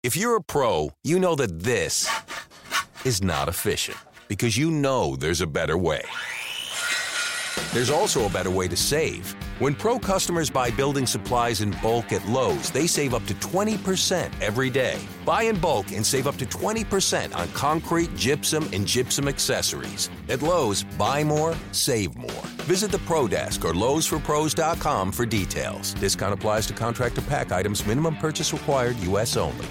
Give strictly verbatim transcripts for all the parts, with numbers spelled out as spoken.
If you're a pro, you know that this is not efficient because you know there's a better way. There's also a better way to save. When pro customers buy building supplies in bulk at Lowe's, they save up to twenty percent every day. Buy in bulk and save up to twenty percent on concrete, gypsum, and gypsum accessories. At Lowe's, buy more, save more. Visit the Pro Desk or Lowe's For Pros dot com for details. Discount applies to contract or pack items. Minimum purchase required. U S only.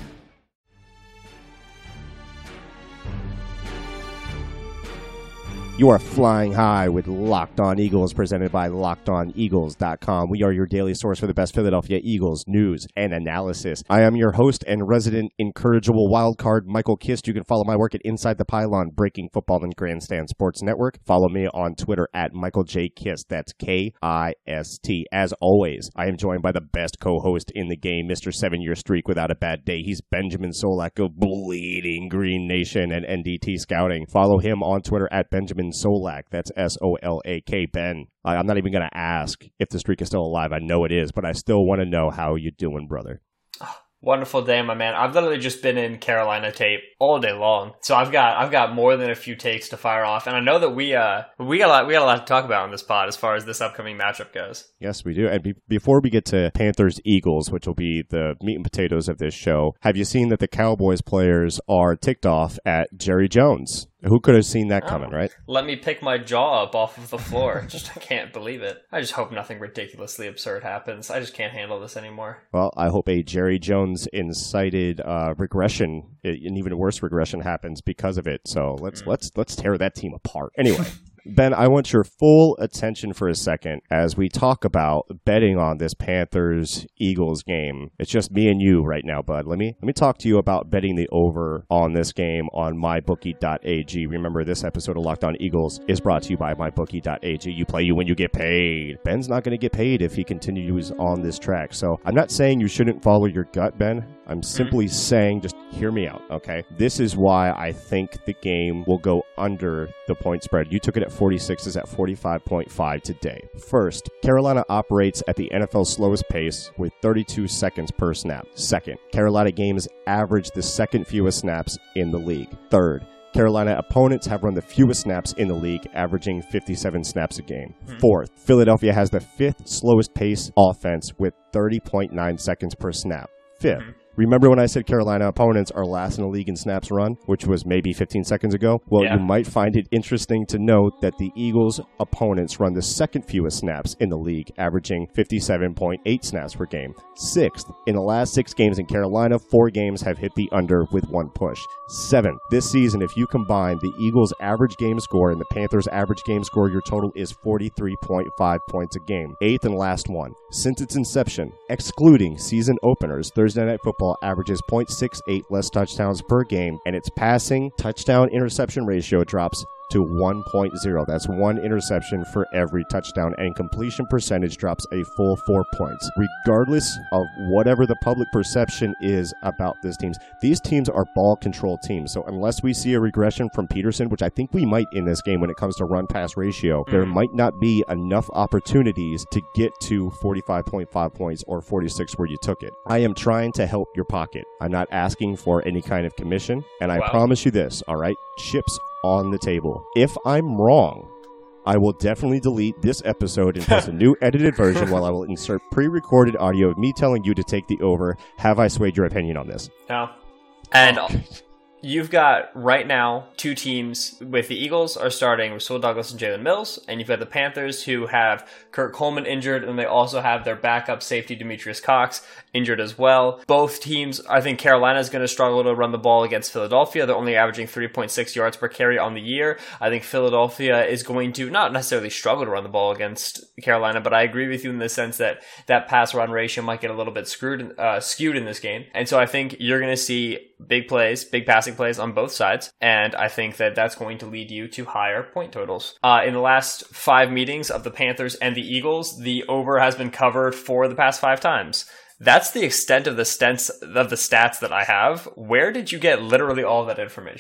You are flying high with Locked On Eagles, presented by Locked On Eagles dot com. We are your daily source for the best Philadelphia Eagles news and analysis. I am your host and resident incorrigible wildcard, Michael Kist. You can follow my work at Inside the Pylon, Breaking Football and Grandstand Sports Network. Follow me on Twitter at Michael J. Kist. That's K I S T. As always, I am joined by the best co-host in the game, Mister Seven-Year Streak Without a Bad Day. He's Benjamin Solak of Bleeding Green Nation and N D T Scouting. Follow him on Twitter at Benjamin Solak. That's S O L A K. Ben, I, I'm not even going to ask if the streak is still alive. I know it is, but I still want to know how you doing, brother. Wonderful day, my man. I've literally just been in Carolina tape all day long, so I've got I've got more than a few takes to fire off, and I know that we uh we got a lot we got a lot to talk about on this pod as far as this upcoming matchup goes. Yes, we do. And be- before we get to Panthers Eagles, which will be the meat and potatoes of this show, have you seen that the Cowboys players are ticked off at Jerry Jones? Who could have seen that coming, oh, right? Let me pick my jaw up off of the floor. Just I can't believe it. I just hope nothing ridiculously absurd happens. I just can't handle this anymore. Well, I hope a Jerry Jones incited uh, regression, an even worse regression, happens because of it. So let's mm. let's let's tear that team apart. Anyway. Ben, I want your full attention for a second as we talk about betting on this Panthers-Eagles game. It's just me and you right now, bud. Let me let me talk to you about betting the over on this game on my bookie dot a g. Remember, this episode of Locked On Eagles is brought to you by my bookie dot a g. You play you when you get paid. Ben's not going to get paid if he continues on this track. So I'm not saying you shouldn't follow your gut, Ben. I'm simply saying, just hear me out, okay? This is why I think the game will go under the point spread. You took it at forty-six, is at forty-five point five today. First, Carolina operates at the N F L's slowest pace with thirty-two seconds per snap. Second, Carolina games average the second fewest snaps in the league. Third, Carolina opponents have run the fewest snaps in the league, averaging fifty-seven snaps a game. Mm-hmm. Fourth, Philadelphia has the fifth slowest pace offense with thirty point nine seconds per snap. Fifth, mm-hmm. Remember when I said Carolina opponents are last in the league in snaps run, which was maybe fifteen seconds ago? Well, yeah. You might find it interesting to note that the Eagles' opponents run the second fewest snaps in the league, averaging fifty-seven point eight snaps per game. Sixth, in the last six games in Carolina, four games have hit the under with one push. Seventh, this season, if you combine the Eagles' average game score and the Panthers' average game score, your total is forty-three point five points a game. Eighth and last one, since its inception, excluding season openers, Thursday Night Football averages zero point six eight less touchdowns per game, and its passing touchdown interception ratio drops to one point oh. That's one interception for every touchdown, and completion percentage drops a full four points. Regardless of whatever the public perception is about these teams, these teams are ball control teams. So unless we see a regression from Peterson, which I think we might in this game when it comes to run-pass ratio, there might not be enough opportunities to get to forty-five point five points or forty-six where you took it. I am trying to help your pocket. I'm not asking for any kind of commission, and I wow. promise you this, all right? Chips on the table. If I'm wrong, I will definitely delete this episode and post a new edited version while I will insert pre-recorded audio of me telling you to take the over. Have I swayed your opinion on this? No. And you've got right now two teams with the Eagles are starting Rasul Douglas and Jalen Mills, and you've got the Panthers who have Kurt Coleman injured, and they also have their backup safety Demetrius Cox injured as well. Both teams, I think Carolina is going to struggle to run the ball against Philadelphia. They're only averaging three point six yards per carry on the year. I think Philadelphia is going to not necessarily struggle to run the ball against Carolina, but I agree with you in the sense that that pass-run ratio might get a little bit screwed, uh, skewed in this game. And so I think you're going to see big plays, big passing plays on both sides, and I think that that's going to lead you to higher point totals. Uh, in the last five meetings of the Panthers and the Eagles, the over has been covered for the past five times. That's the extent of the stents of the stats that I have. Where did you get literally all that information?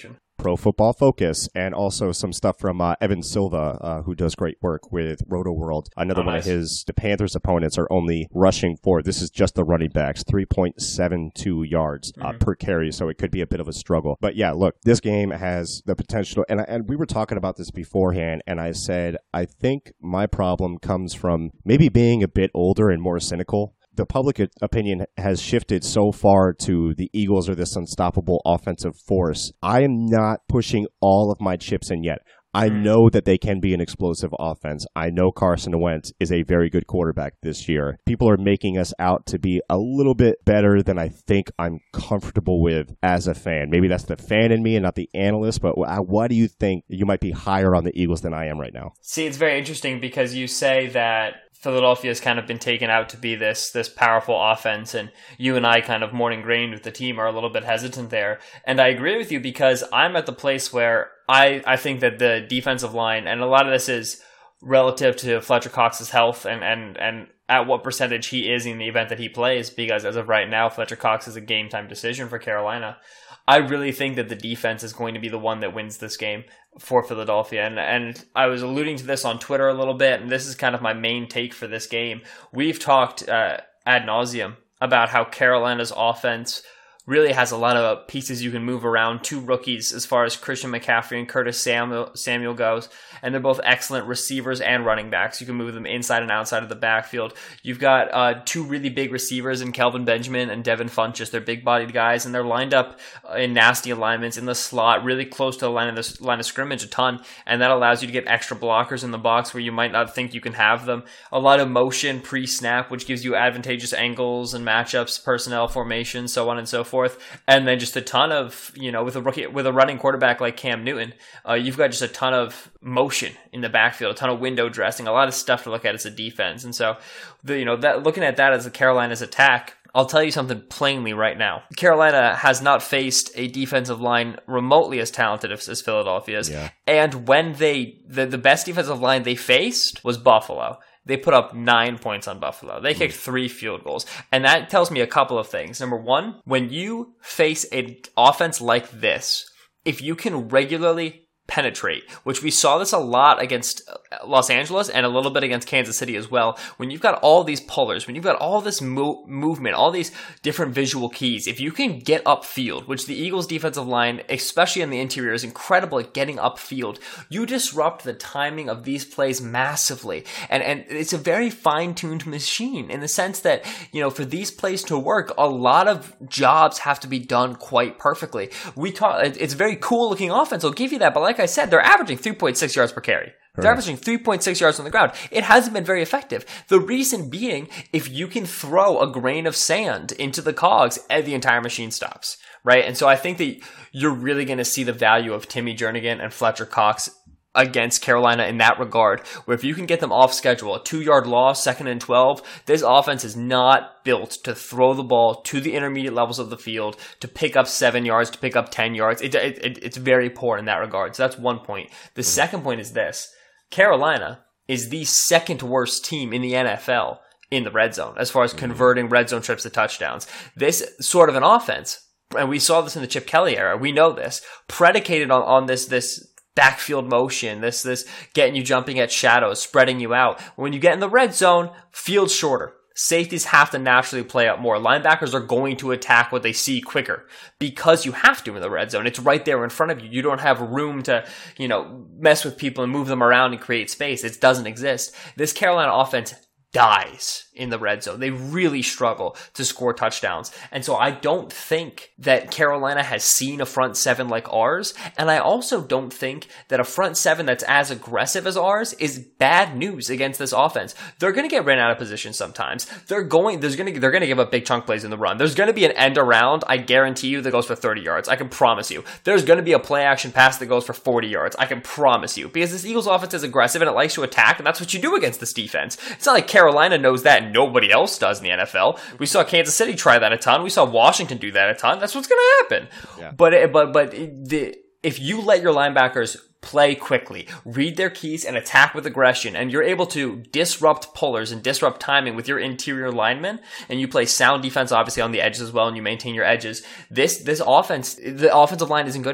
Pro Football Focus, and also some stuff from uh, Evan Silva, uh, who does great work with Roto World. Another oh, one nice. of his, the Panthers' opponents are only rushing for, this is just the running backs, three point seven two yards uh, mm-hmm. per carry, so it could be a bit of a struggle. But yeah, look, this game has the potential, and, and we were talking about this beforehand, and I said, I think my problem comes from maybe being a bit older and more cynical. The public opinion has shifted so far to the Eagles are this unstoppable offensive force. I am not pushing all of my chips in yet. I know that they can be an explosive offense. I know Carson Wentz is a very good quarterback this year. People are making us out to be a little bit better than I think I'm comfortable with as a fan. Maybe that's the fan in me and not the analyst, but why do you think you might be higher on the Eagles than I am right now? See, it's very interesting because you say that Philadelphia has kind of been taken out to be this this powerful offense, and you and I kind of more ingrained with the team are a little bit hesitant there. And I agree with you because I'm at the place where I, I think that the defensive line, and a lot of this is relative to Fletcher Cox's health and, and, and at what percentage he is in the event that he plays, because as of right now, Fletcher Cox is a game time decision for Carolina. I really think that the defense is going to be the one that wins this game for Philadelphia. And and I was alluding to this on Twitter a little bit, and this is kind of my main take for this game. We've talked uh, ad nauseum about how Carolina's offense really has a lot of pieces you can move around. Two rookies as far as Christian McCaffrey and Curtis Samuel, Samuel goes, and they're both excellent receivers and running backs. You can move them inside and outside of the backfield. You've got uh, two really big receivers in Kelvin Benjamin and Devin Funchess. They're big-bodied guys, and they're lined up in nasty alignments in the slot, really close to the line of, the, line of scrimmage a ton, and that allows you to get extra blockers in the box where you might not think you can have them. A lot of motion pre-snap, which gives you advantageous angles and matchups, personnel formation, so on and so forth. Forth, and then just a ton of, you know, with a rookie, with a running quarterback like Cam Newton, uh, you've got just a ton of motion in the backfield, a ton of window dressing, a lot of stuff to look at as a defense. And so, the, you know, that looking at that as a Carolina's attack, I'll tell you something plainly right now. Carolina has not faced a defensive line remotely as talented as, as Philadelphia's. Yeah. And when they, the, the best defensive line they faced was Buffalo. They put up nine points on Buffalo. They kicked three field goals. And that tells me a couple of things. Number one, when you face an offense like this, if you can regularly penetrate, which we saw this a lot against Los Angeles and a little bit against Kansas City as well. When you've got all these pullers, when you've got all this mo- movement, all these different visual keys, if you can get upfield, which the Eagles defensive line, especially in the interior, is incredible at getting upfield, you disrupt the timing of these plays massively. And, and it's a very fine-tuned machine in the sense that, you know, for these plays to work, a lot of jobs have to be done quite perfectly. We talk, it's a very cool looking offense. I'll give you that, but like I said, they're averaging three point six yards per carry. They're right. averaging three point six yards on the ground. It hasn't been very effective. The reason being, if you can throw a grain of sand into the cogs, the entire machine stops, right? And so I think that you're really going to see the value of Timmy Jernigan and Fletcher Cox against Carolina in that regard, where if you can get them off schedule, a two-yard loss, second and twelve, this offense is not built to throw the ball to the intermediate levels of the field, to pick up seven yards, to pick up ten yards. It, it, it, it's very poor in that regard. So that's one point. The mm-hmm. second point is this. Carolina is the second worst team in the N F L in the red zone as far as mm-hmm. converting red zone trips to touchdowns. This sort of an offense, and we saw this in the Chip Kelly era, we know this, predicated on, on this this backfield motion, this this getting you jumping at shadows, spreading you out. When you get in the red zone, field's shorter. Safeties have to naturally play up more. Linebackers are going to attack what they see quicker because you have to in the red zone. It's right there in front of you. You don't have room to, you know, mess with people and move them around and create space. It doesn't exist. This Carolina offense dies in the red zone. They really struggle to score touchdowns. And so I don't think that Carolina has seen a front seven like ours. And I also don't think that a front seven that's as aggressive as ours is bad news against this offense. They're going to get ran out of position sometimes. They're going, there's going to, they're going to give up big chunk plays in the run. There's going to be an end around, I guarantee you, that goes for thirty yards. I can promise you. There's going to be a play action pass that goes for forty yards. I can promise you. Because this Eagles offense is aggressive and it likes to attack, and that's what you do against this defense. It's not like Carolina knows that and nobody else does in the N F L. We saw Kansas City try that a ton. We saw Washington do that a ton. That's what's going to happen. Yeah. But but but the, if you let your linebackers play quickly, read their keys, and attack with aggression, and you're able to disrupt pullers and disrupt timing with your interior linemen, and you play sound defense obviously on the edges as well, and you maintain your edges, this this offense, the offensive line isn't good enough.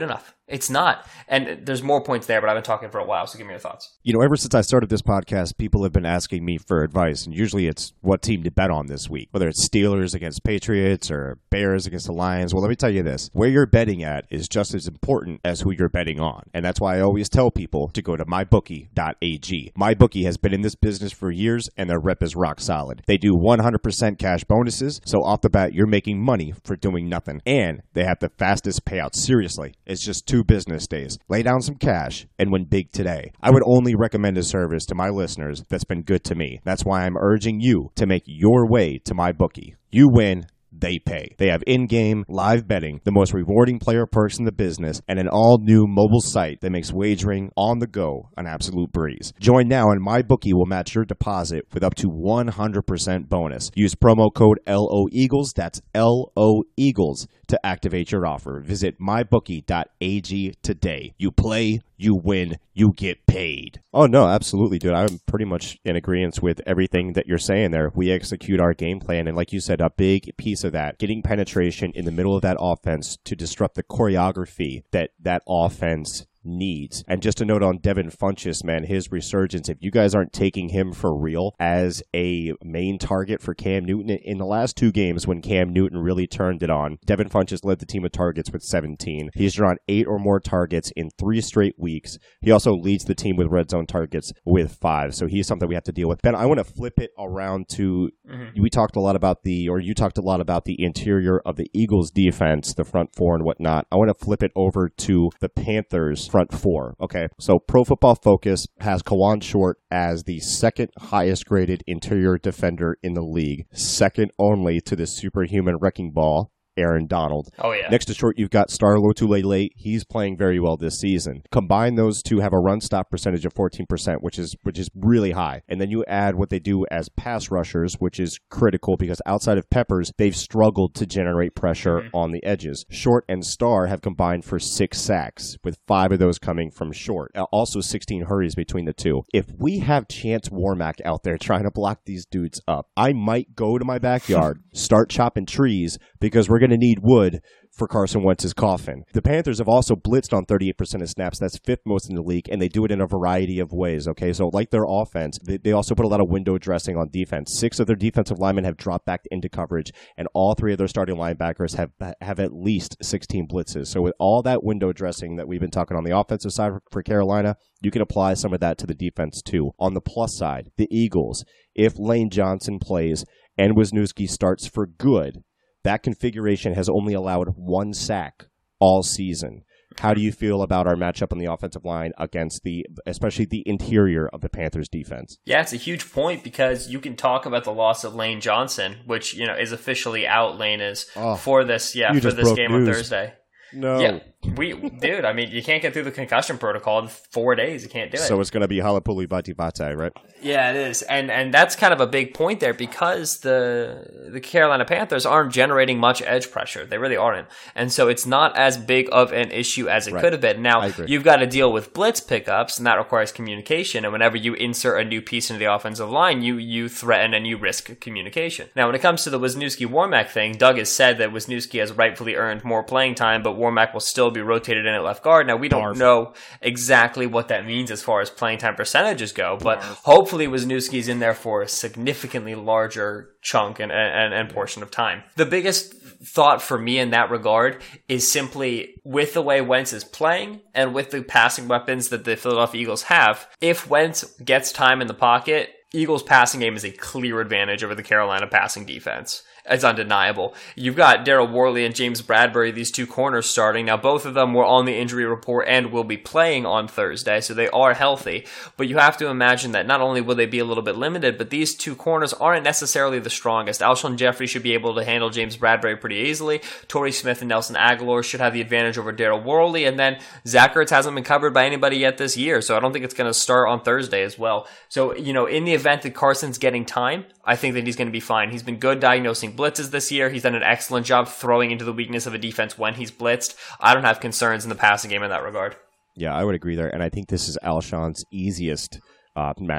It's not. And there's more points there, but I've been talking for a while, so give me your thoughts. You know, ever since I started this podcast, people have been asking me for advice, and usually it's what team to bet on this week, whether it's Steelers against Patriots or Bears against the Lions. Well, let me tell you this. Where you're betting at is just as important as who you're betting on. And that's why I always tell people to go to my bookie dot a g. MyBookie has been in this business for years, and their rep is rock solid. They do one hundred percent cash bonuses, so off the bat, you're making money for doing nothing. And they have the fastest payouts. Seriously, it's just two business days. Lay down some cash and win big today. I would only recommend a service to my listeners that's been good to me. That's why I'm urging you to make your way to MyBookie. You win, they pay. They have in-game live betting, the most rewarding player perks in the business, and an all-new mobile site that makes wagering on the go an absolute breeze. Join now and MyBookie will match your deposit with up to one hundred percent bonus. Use promo code L O Eagles, that's L O Eagles, to activate your offer. Visit my bookie dot a g today. You play, you win, you get paid. Oh, no, absolutely, dude. I'm pretty much in agreement with everything that you're saying there. We execute our game plan, and like you said, a big piece of that, getting penetration in the middle of that offense to disrupt the choreography that that offense needs. And just a note on Devin Funchess, man, his resurgence, if you guys aren't taking him for real as a main target for Cam Newton, in the last two games when Cam Newton really turned it on, Devin Funchess led the team with targets with seventeen. He's drawn eight or more targets in three straight weeks. He also leads the team with red zone targets with five. So he's something we have to deal with. Ben, I want to flip it around to, mm-hmm. we talked a lot about the, or you talked a lot about the interior of the Eagles defense, the front four and whatnot. I want to flip it over to the Panthers front four. Okay, so Pro Football Focus has Kawann Short as the second highest graded interior defender in the league, second only to the superhuman wrecking ball, Aaron Donald. Oh, yeah. Next to Short, you've got Star Lotulelei. He's playing very well this season. Combine those two, have a run stop percentage of fourteen percent, which is which is really high. And then you add what they do as pass rushers, which is critical because outside of Peppers, they've struggled to generate pressure mm-hmm. on the edges. Short and Star have combined for six sacks, with five of those coming from Short. Also sixteen hurries between the two. If we have Chance Warmack out there trying to block these dudes up, I might go to my backyard, start chopping trees, because we're going to need wood for Carson Wentz's coffin. The Panthers have also blitzed on thirty-eight percent of snaps. That's fifth most in the league, and they do it in a variety of ways, okay? So like their offense, they, they also put a lot of window dressing on defense. Six of their defensive linemen have dropped back into coverage, and all three of their starting linebackers have have at least sixteen blitzes. So with all that window dressing that we've been talking on the offensive side for Carolina, you can apply some of that to the defense too. On the plus side, the Eagles, if Lane Johnson plays and Wisniewski starts for good, that configuration has only allowed one sack all season. How do you feel about our matchup on the offensive line against the, especially the interior of the Panthers defense? Yeah, it's a huge point because you can talk about the loss of Lane Johnson, which, you know, is officially out. Lane is oh, for this, yeah, for this game news. on Thursday. No. Yeah, we, dude, I mean, you can't get through the concussion protocol in four days. You can't do it. So it's going to be Halapuli Vati Vate, right? Yeah, it is. And and that's kind of a big point there because the the Carolina Panthers aren't generating much edge pressure. They really aren't. And so it's not as big of an issue as it right. could have been. Now, you've got to deal with blitz pickups, and that requires communication. And whenever you insert a new piece into the offensive line, you, you threaten and you risk communication. Now, when it comes to the Wisniewski-Warmack thing, Doug has said that Wisniewski has rightfully earned more playing time, but Warmack will still be rotated in at left guard. Now, we don't Barf. know exactly what that means as far as playing time percentages go, but Barf. hopefully Wisniewski's in there for a significantly larger chunk and, and, and portion of time. The biggest thought for me in that regard is simply with the way Wentz is playing and with the passing weapons that the Philadelphia Eagles have, if Wentz gets time in the pocket, Eagles passing game is a clear advantage over the Carolina passing defense. It's undeniable. You've got Daryl Worley and James Bradbury, these two corners starting. Now, both of them were on the injury report and will be playing on Thursday, so they are healthy. But you have to imagine that not only will they be a little bit limited, but these two corners aren't necessarily the strongest. Alshon Jeffrey should be able to handle James Bradbury pretty easily. Torrey Smith and Nelson Aguilar should have the advantage over Daryl Worley. And then Zach Ertz hasn't been covered by anybody yet this year, so I don't think it's going to start on Thursday as well. So, you know, in the event that Carson's getting time, I think that he's going to be fine. He's been good diagnosing blitzes this year. He's done an excellent job throwing into the weakness of a defense when he's blitzed. I don't have concerns in the passing game in that regard. Yeah, I would agree there. And I think this is Alshon's easiest uh, matchup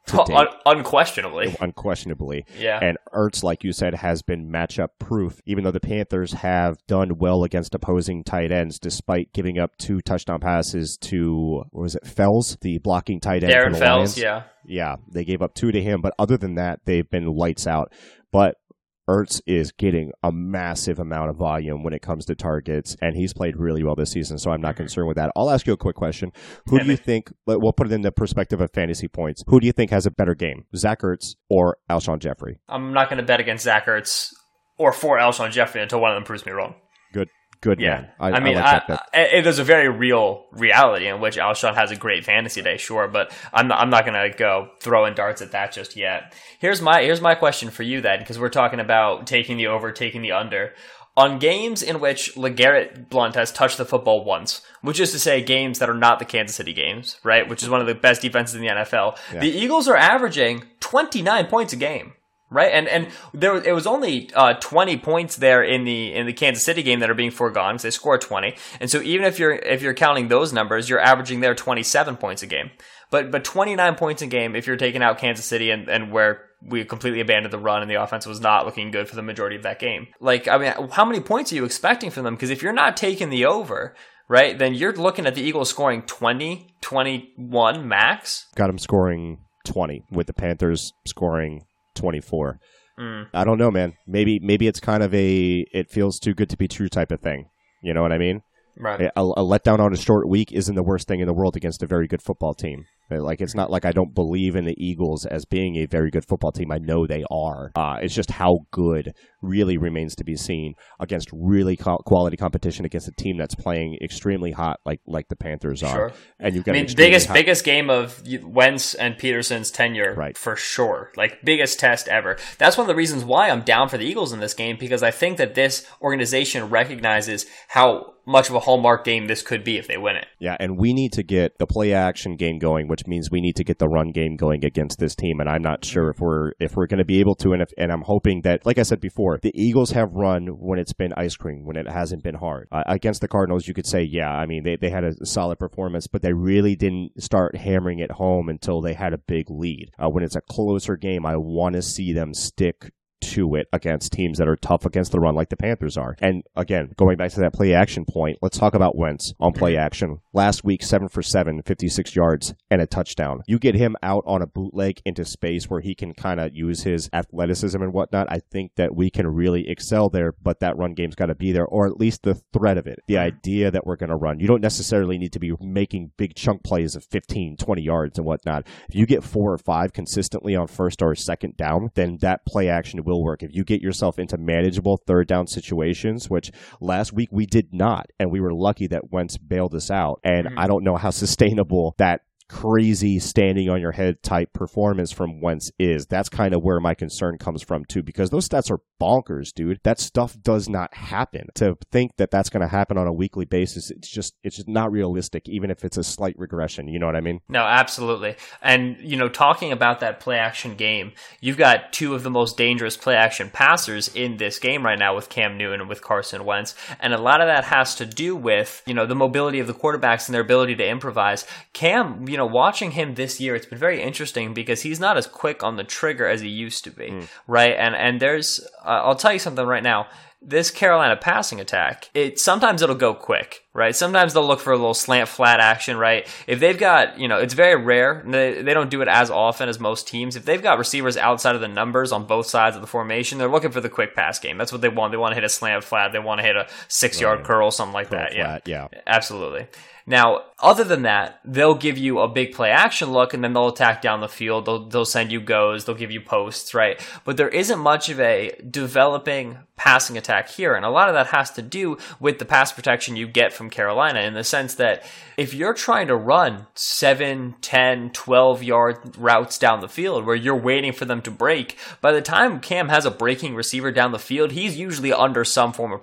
to date. Un- unquestionably. Unquestionably. Yeah. And Ertz, like you said, has been matchup proof, even though the Panthers have done well against opposing tight ends, despite giving up two touchdown passes to, what was it, Fells, the blocking tight end Darren for the Fells, Lions. yeah. Yeah, they gave up two to him, but other than that, they've been lights out. But Ertz is getting a massive amount of volume when it comes to targets, and he's played really well this season, so I'm not concerned with that. I'll ask you a quick question. Who do you think, we'll put it in the perspective of fantasy points, who do you think has a better game, Zach Ertz or Alshon Jeffrey? I'm not going to bet against Zach Ertz or for Alshon Jeffrey until one of them proves me wrong. Good. Good yeah. man. I, I mean, I like I, that. I, there's a very real reality in which Alshon has a great fantasy day, sure, but I'm not, I'm not going to go throwing darts at that just yet. Here's my here's my question for you then, because we're talking about taking the over, taking the under. On games in which LeGarrette Blount has touched the football once, which is to say games that are not the Kansas City games, right, which is one of the best defenses in the N F L, yeah. The Eagles are averaging twenty-nine points a game. Right, and and there it was only uh, twenty points there in the in the Kansas City game that are being foregone because they scored twenty, and so even if you're if you're counting those numbers, you're averaging there twenty-seven points a game. But but twenty-nine points a game if you're taking out Kansas City and, and where we completely abandoned the run and the offense was not looking good for the majority of that game. Like, I mean, how many points are you expecting from them? Because if you're not taking the over, right, then you're looking at the Eagles scoring twenty, twenty-one max. Got them scoring twenty with the Panthers scoring twenty-four. Mm. I don't know, man. Maybe maybe it's kind of a it feels too good to be true type of thing. You know what I mean? Right. A, a letdown on a short week isn't the worst thing in the world against a very good football team. Like, it's not like I don't believe in the Eagles as being a very good football team. I know they are. Uh, it's just how good really remains to be seen against really co- quality competition against a team that's playing extremely hot, like like the Panthers are. Sure. And you've got I mean, biggest hot... biggest game of Wentz and Peterson's tenure, right. For sure. Like, biggest test ever. That's one of the reasons why I'm down for the Eagles in this game, because I think that this organization recognizes how much of a hallmark game this could be if they win it. Yeah, and we need to get the play action game going, which means we need to get the run game going against this team. And I'm not sure if we're if we're going to be able to. And if, and I'm hoping that, like I said before, the Eagles have run when it's been ice cream, when it hasn't been hard. Uh, against the Cardinals, you could say, yeah, I mean, they, they had a solid performance, but they really didn't start hammering it home until they had a big lead. Uh, when it's a closer game, I want to see them stick to it against teams that are tough against the run like the Panthers are. And again, going back to that play action point, let's talk about Wentz on play action. Last week, seven for seven, fifty-six yards and a touchdown. You get him out on a bootleg into space where he can kind of use his athleticism and whatnot. I think that we can really excel there, but that run game's got to be there, or at least the threat of it. The idea that we're going to run. You don't necessarily need to be making big chunk plays of fifteen, twenty yards and whatnot. If you get four or five consistently on first or second down, then that play action will work. If you get yourself into manageable third down situations, which last week we did not, and we were lucky that Wentz bailed us out, and mm-hmm. I don't know how sustainable that crazy standing on your head type performance from Wentz is. That's kind of where my concern comes from too, because those stats are bonkers, dude. That stuff does not happen. To think that that's going to happen on a weekly basis, it's just it's just not realistic, even if it's a slight regression. You know what I mean? No, absolutely. And, you know, talking about that play action game, you've got two of the most dangerous play action passers in this game right now with Cam Newton and with Carson Wentz. And a lot of that has to do with, you know, the mobility of the quarterbacks and their ability to improvise. Cam, you know, watching him this year, it's been very interesting because he's not as quick on the trigger as he used to be, mm. right? And and there's, uh, I'll tell you something right now. This Carolina passing attack, it sometimes it'll go quick, right? Sometimes they'll look for a little slant flat action, right? If they've got, you know, it's very rare. They, they don't do it as often as most teams. If they've got receivers outside of the numbers on both sides of the formation, they're looking for the quick pass game. That's what they want. They want to hit a slant flat. They want to hit a six-yard right. curl, something like curl that. Flat, yeah, yeah, absolutely. Now, other than that, they'll give you a big play action look, and then they'll attack down the field. They'll they'll send you goes. They'll give you posts, right? But there isn't much of a developing passing attack here, and a lot of that has to do with the pass protection you get from Carolina, in the sense that if you're trying to run seven, ten, twelve-yard routes down the field where you're waiting for them to break, by the time Cam has a breaking receiver down the field, he's usually under some form of pressure.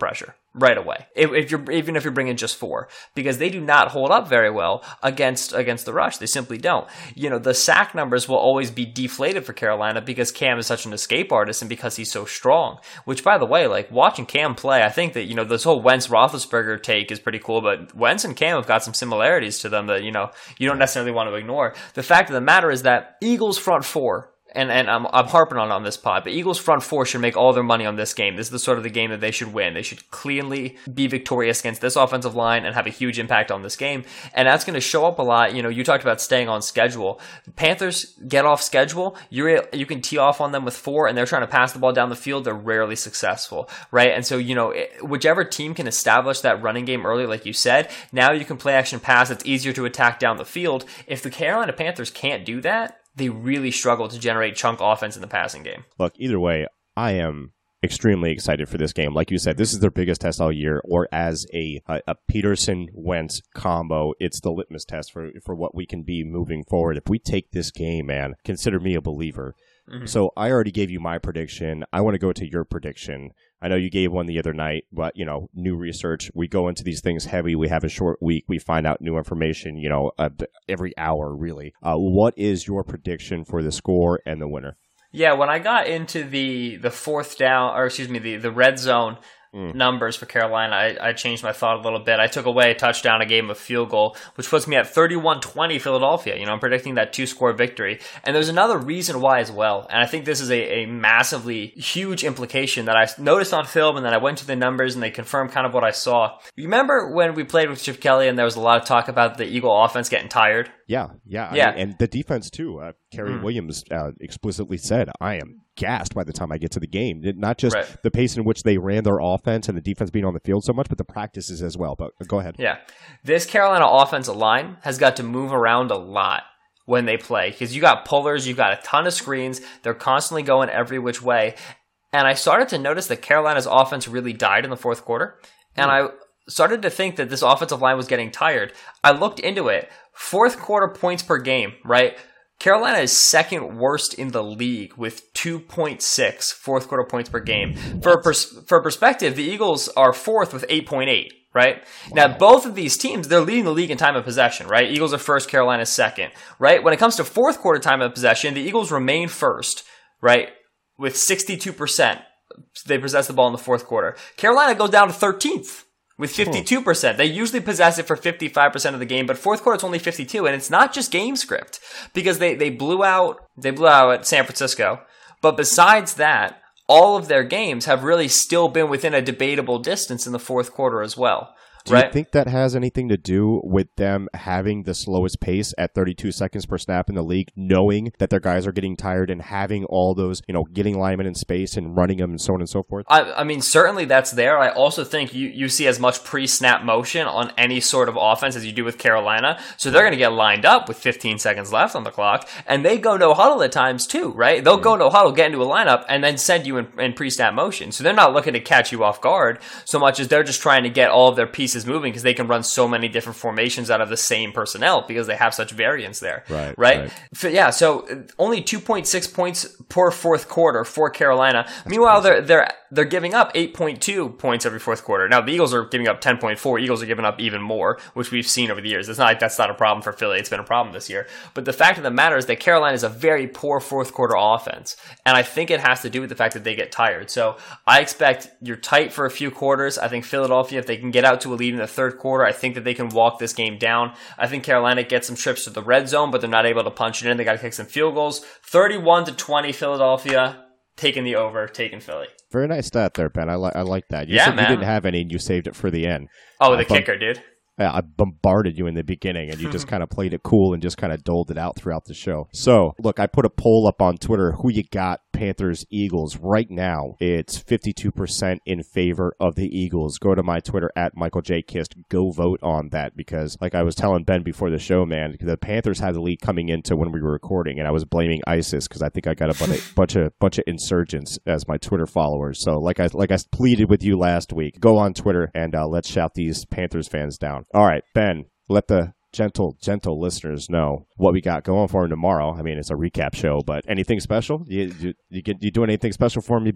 right away. If, if you're even if you're bringing just four, because they do not hold up very well against against the rush. They simply don't. You know, the sack numbers will always be deflated for Carolina because Cam is such an escape artist and because he's so strong. Which, by the way, like watching Cam play, I think that, you know, this whole Wentz Roethlisberger take is pretty cool. But Wentz and Cam have got some similarities to them that, you know, you don't necessarily want to ignore. The fact of the matter is that Eagles front four. And and I'm I'm harping on on this pod, but Eagles front four should make all their money on this game. This is the sort of the game that they should win. They should cleanly be victorious against this offensive line and have a huge impact on this game. And that's going to show up a lot. You know, you talked about staying on schedule. The Panthers get off schedule. You you can tee off on them with four, and they're trying to pass the ball down the field. They're rarely successful, right? And so, you know, whichever team can establish that running game early, like you said, now you can play action pass. It's easier to attack down the field. If the Carolina Panthers can't do that, they really struggle to generate chunk offense in the passing game. Look, either way, I am extremely excited for this game. Like you said, this is their biggest test all year, or as a a, a Peterson-Wentz combo, it's the litmus test for, for what we can be moving forward. If we take this game, man, consider me a believer. Mm-hmm. So I already gave you my prediction. I want to go to your prediction. I know you gave one the other night, but, you know, new research. We go into these things heavy. We have a short week. We find out new information, you know, uh, every hour, really. Uh, what is your prediction for the score and the winner? Yeah, when I got into the the fourth down, or excuse me, the, the red zone mm. numbers for Carolina, I, I changed my thought a little bit. I took away a touchdown, a game of field goal, which puts me at thirty-one twenty Philadelphia. You know, I'm predicting that two-score victory. And there's another reason why as well, and I think this is a, a massively huge implication that I noticed on film, and then I went to the numbers and they confirmed kind of what I saw. Remember when we played with Chip Kelly and there was a lot of talk about the Eagle offense getting tired? Yeah, yeah. yeah. I mean, and the defense, too. Uh, Kerry mm. Williams uh, explicitly said, I am gassed by the time I get to the game. Not just right. the pace in which they ran their offense and the defense being on the field so much, but the practices as well. But go ahead. Yeah. This Carolina offensive line has got to move around a lot when they play, because you got pullers, you've got a ton of screens. They're constantly going every which way. And I started to notice that Carolina's offense really died in the fourth quarter. And mm. I started to think that this offensive line was getting tired. I looked into it. Fourth quarter points per game, right? Carolina is second worst in the league with two point six fourth quarter points per game. For pers- for perspective, the Eagles are fourth with eight point eight, right? Wow. Now, both of these teams, they're leading the league in time of possession, right? Eagles are first, Carolina's second, right? When it comes to fourth quarter time of possession, the Eagles remain first, right? With sixty-two percent. They possess the ball in the fourth quarter. Carolina goes down to thirteenth. With fifty-two percent. They usually possess it for fifty-five percent of the game, but fourth quarter it's only fifty-two, and it's not just game script, because they, they blew out they blew out at San Francisco. But besides that, all of their games have really still been within a debatable distance in the fourth quarter as well. Do right? you think that has anything to do with them having the slowest pace at thirty-two seconds per snap in the league, knowing that their guys are getting tired and having all those, you know, getting linemen in space and running them and so on and so forth? I, I mean, certainly that's there. I also think you, you see as much pre-snap motion on any sort of offense as you do with Carolina. So they're going to get lined up with fifteen seconds left on the clock, and they go no huddle at times too, right? They'll mm. go no huddle, get into a lineup, and then send you in, in pre-snap motion. So they're not looking to catch you off guard so much as they're just trying to get all of their pieces moving, because they can run so many different formations out of the same personnel because they have such variance there. Right. Right. right. So, yeah. So only two point six points per fourth quarter for Carolina. That's Meanwhile, crazy. they're they're they're giving up eight point two points every fourth quarter. Now the Eagles are giving up ten point four. Eagles are giving up even more, which we've seen over the years. It's not like that's not a problem for Philly. It's been a problem this year. But the fact of the matter is that Carolina is a very poor fourth quarter offense, and I think it has to do with the fact that they get tired. So I expect you're tight for a few quarters. I think Philadelphia, if they can get out to a lead in the third quarter, I think that they can walk this game down. I think Carolina gets some trips to the red zone, but they're not able to punch it in. They got to kick some field goals. thirty-one to twenty Philadelphia, taking the over, taking Philly. Very nice stat there, Ben. I, li- I like that. You yeah, said man. You didn't have any and you saved it for the end. Oh, the uh, kicker, dude. I bombarded you in the beginning, and you just kind of played it cool and just kind of doled it out throughout the show. So, look, I put a poll up on Twitter. Who you got? Panthers, Eagles. Right now, it's fifty-two percent in favor of the Eagles. Go to my Twitter at Michael J. Kist. Go vote on that, because, like I was telling Ben before the show, man, the Panthers had the lead coming into when we were recording, and I was blaming ISIS because I think I got a bunch of, bunch of bunch of insurgents as my Twitter followers. So, like I like I pleaded with you last week, go on Twitter and uh, let's shout these Panthers fans down. All right, Ben. Let the gentle, gentle listeners know what we got going for them tomorrow. I mean, it's a recap show, but anything special? You you, you, get, you doing anything special for me, Ben?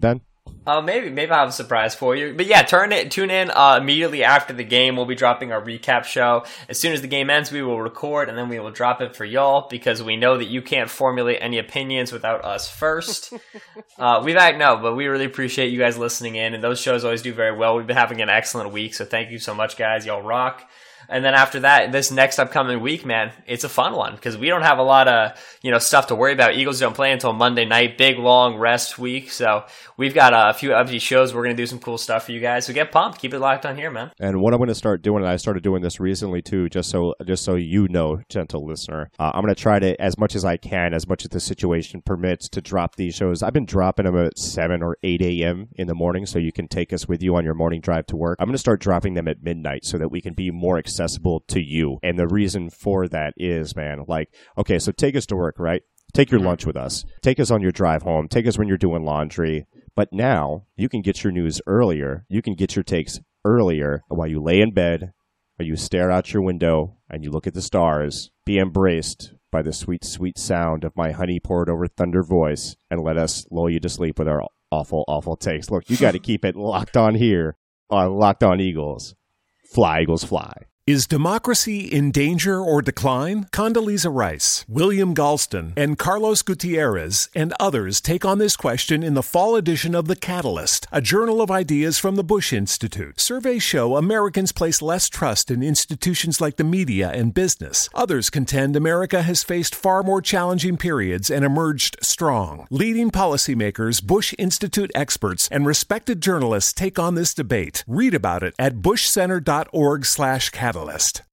Uh, maybe, maybe I'll have a surprise for you. But yeah, turn it, tune in uh, immediately after the game. We'll be dropping our recap show. As soon as the game ends, we will record and then we will drop it for y'all because we know that you can't formulate any opinions without us first. uh, we've had no, but we really appreciate you guys listening in, and those shows always do very well. We've been having an excellent week, so thank you so much, guys. Y'all rock. And then after that, this next upcoming week, man, it's a fun one because we don't have a lot of, you know, stuff to worry about. Eagles don't play until Monday night, big long rest week. So we've got a few empty shows. We're going to do some cool stuff for you guys. So get pumped. Keep it locked on here, man. And what I'm going to start doing, and I started doing this recently too, just so just so you know, gentle listener, uh, I'm going to try to, as much as I can, as much as the situation permits, to drop these shows. I've been dropping them at seven or eight a.m. in the morning so you can take us with you on your morning drive to work. I'm going to start dropping them at midnight so that we can be more accessible to you. You. And the reason for that is, man, like, okay, so take us to work, right? Take your lunch with us. Take us on your drive home. Take us when you're doing laundry. But now you can get your news earlier. You can get your takes earlier while you lay in bed or you stare out your window and you look at the stars. Be embraced by the sweet, sweet sound of my honey poured over thunder voice and let us lull you to sleep with our awful, awful takes. Look, you got to keep it locked on here on Locked On Eagles. Fly, Eagles, fly. Is democracy in danger or decline? Condoleezza Rice, William Galston, and Carlos Gutierrez and others take on this question in the fall edition of The Catalyst, a journal of ideas from the Bush Institute. Surveys show Americans place less trust in institutions like the media and business. Others contend America has faced far more challenging periods and emerged strong. Leading policymakers, Bush Institute experts, and respected journalists take on this debate. Read about it at bushcenter.org slash catalyst.